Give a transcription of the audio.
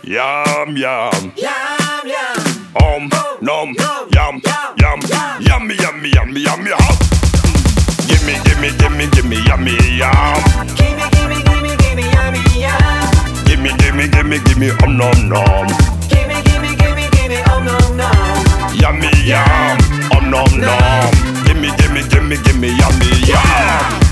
Yum yum. Yum yum. Nom yum yum. Yummy yummy yummy yummy hum. Gimme gimme gimme gimme yummy yum. Gimme gimme gimme gimme yummy yum. Gimme gimme gimme gimme nom nom. Gimme gimme gimme gimme nom nom. Yummy yum nom nom. Gimme gimme gimme gimme yummy yum.